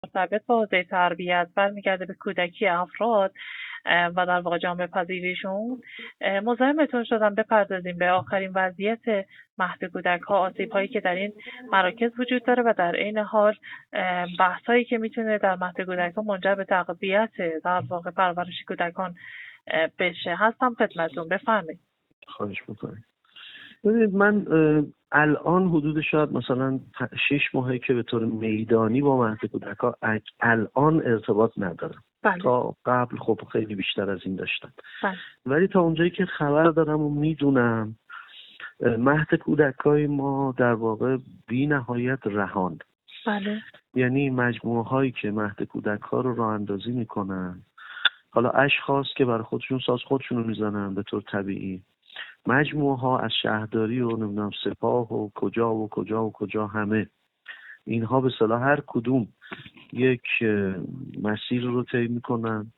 مرتبط با حوزه تربیت برمیگرده به کودکی افراد و در واقع جامعه پذیریشون، مزاحمتون شدم بپردازیم به آخرین وضعیت مهد کودک ها، آسیب هایی که در این مراکز وجود داره و در عین حال بحث هایی که میتونه در مهد کودک ها منجر به تقویت در واقع پرورش کودکان بشه. هستم خدمتتون، بفرمایید. خواهش میکنم. ببینید، من الان حدود شاید مثلا 6 ماهه که به طور میدانی با مهد کودک ها الان ارتباط ندارم. بله. تا قبل خب خیلی بیشتر از این داشتم. بله. ولی تا اونجایی که خبر دارم و میدونم، مهد کودکای ما در واقع بی نهایت رهان. بله. یعنی مجموعه هایی که مهد کودک ها رو راه اندازی میکنن، حالا اشخاص که برای خودشون ساز خودشون رو میزنن به طور طبیعی، مجموعه ها از شهرداری و نمیدونم سپاه و کجا و کجا و کجا، همه اینها به اصطلاح هر کدوم یک مسیر رو طی میکنن.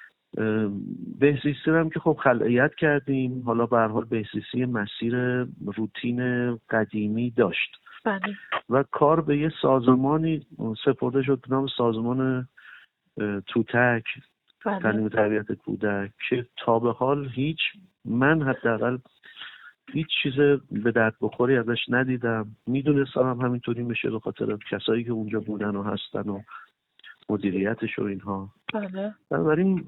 بهزیستی هم که خب خلعیت کردیم، حالا به هر حال بهزیستی مسیر روتین قدیمی داشت. بله. و کار به یه سازمانی سپرده شد به نام سازمان توتک، تعلیم و تربیت کودک، که تا به حال من حداقل هیچ چیز به درد بخوری ازش ندیدم. میدونستم هم همینطوری میشه به خاطر کسایی که اونجا بودن و هستن و مدیریتش و اینها. بله. بنابراین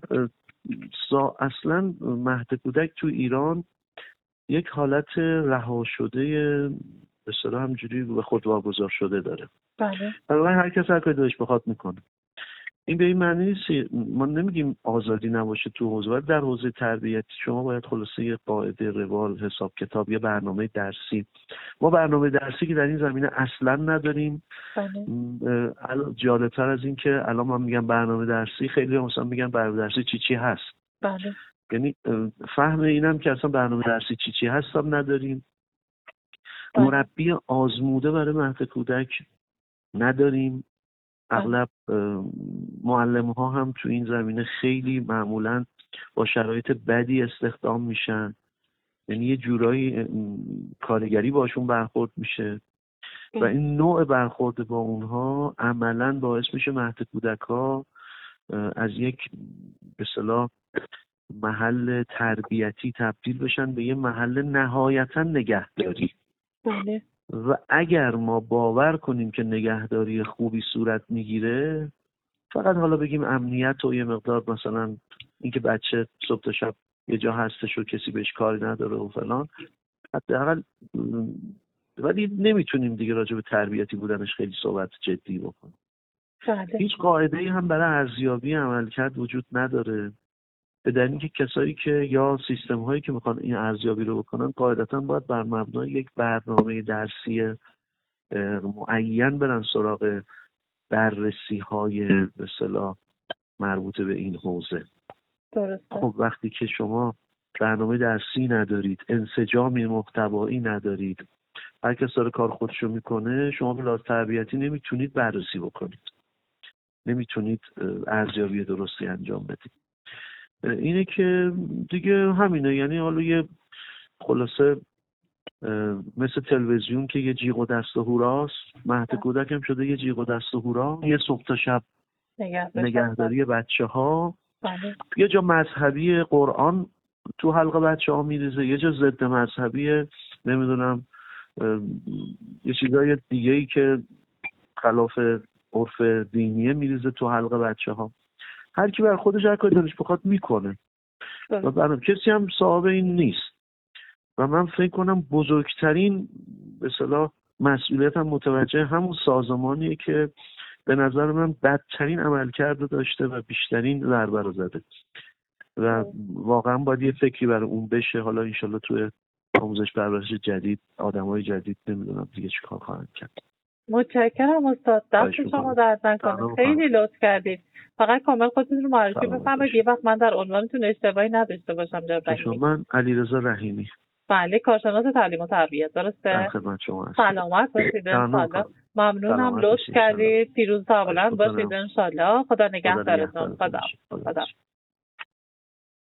اصلا مهد کودک تو ایران یک حالت رها شده به اصطلاح همجوری به خود واگذار شده داره. بله. بنابراین هر کس هر کاری دلش بخواد میکنه. این به این معنی نیست، ما نمیگیم آزادی نباشه تو حوزه، ولی در حوزه تربیتی شما باید خلاصه یه قاعده، روال، حساب کتاب، یه برنامه درسی. ما برنامه درسی که در این زمینه اصلا نداریم. بله. جالبتر از این که الان من میگم برنامه درسی، خیلی مثلا میگن برنامه درسی چی هست. بله. یعنی فهم اینم که اصلا برنامه درسی چی هست هم نداریم. بله. مربی آزموده برای مهد کودک نداریم. اغلب معلم ها هم تو این زمینه خیلی معمولا با شرایط بدی استخدام میشن، یعنی یه جورایی کارگری باشون برخورد میشه و این نوع برخورد با اونها عملا باعث میشه مهد کودک ها از یک به اصطلاح محل تربیتی تبدیل بشن به یه محل نهایتا نگهداری. بله. و اگر ما باور کنیم که نگهداری خوبی صورت میگیره، فقط حالا بگیم امنیت و یه مقدار مثلا اینکه بچه صبح تا شب یه جا هستش و کسی بهش کاری نداره و فلان، حداقل، ولی نمیتونیم دیگه راجع به تربیتی بودنش خیلی صحبت جدی بکنیم. بله. هیچ قاعده‌ای هم برای ارزیابی عملکرد وجود نداره، به دلیل اینکه کسایی که یا سیستم هایی که میخوان این ارزیابی رو بکنن قاعدتا باید بر مبنای یک برنامه درسی معین برن سراغ بررسی های به اصطلاح مربوط به این حوزه. درسته. خب وقتی که شما برنامه درسی ندارید، انسجامی محتوایی ندارید، هر کس داره کار خودشو میکنه، شما به لحاظ تربیتی نمیتونید بررسی بکنید، نمیتونید ارزیابی درستی انجام بدید. اینه که دیگه همینه. یعنی حالا یه خلاصه مثل تلویزیون که یه جیغ و دست و هوراست، مهد کودک هم شده یه جیغ و دست و هورا، یه صبح تا شب نگهداری بچه ها. بله. یه جا مذهبی قرآن تو حلق بچه ها میریزه، یه جا ضد مذهبی نمیدونم یه چیزای دیگه ای که خلاف عرف دینیه میریزه تو حلق بچه ها. هر کی بر خودش هر کاری دلش بخواد میکنه و برام کسی هم صاحب این نیست. و من فکر کنم بزرگترین به اصطلاح مسئولیت هم متوجه همون سازمانیه که به نظر من بدترین عملکرد داشته و بیشترین ضربه رو زده و واقعا باید یه فکری برای اون بشه. حالا انشالله توی آموزش پرورش جدید آدمای جدید نمیدونم دیگه چیکار خواهند کرد. متشکرم استاد، دست شما درد نکنه، خیلی لطف کردید. فقط کامل خودتون رو معرفی بفرمایید، یه وقت من در عنوانتون اشتباهی نداشته باشم. من علیرضا رحیمی. بله، کارشناس تعلیم و تربیت. درسته؟ خدمت شما هستم. سلامت باشید انشالله. ممنونم، لطف کردید. پیروز سابلند باشید انشالله. خدا نگهدارتون. خدا.